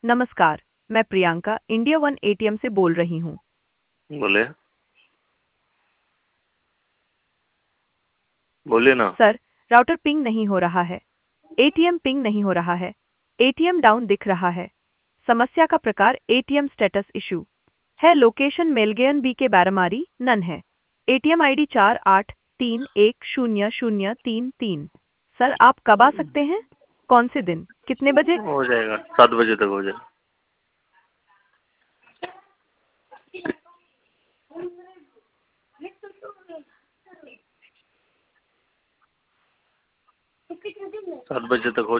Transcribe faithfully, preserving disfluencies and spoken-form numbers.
नमस्कार, मैं Priyanka India one ATM से बोल रही हूँ। बोले बोलिए ना। सर, राउटर पिंग नहीं हो रहा है। एटीएम पिंग नहीं हो रहा है। एटीएम डाउन दिख रहा है। समस्या का प्रकार एटीएम स्टेटस इशू है। लोकेशन मेलगेन बी के बारमारी नन है। एटीएम आईडी चार आठ तीन एक शून्य शून्य तीन तीन। सर, आप कब आ सकते हैं? कौन से दिन? कितने बजे? हो जाएगा, सात बजे तक हो जाएगा। सात बजे तक हो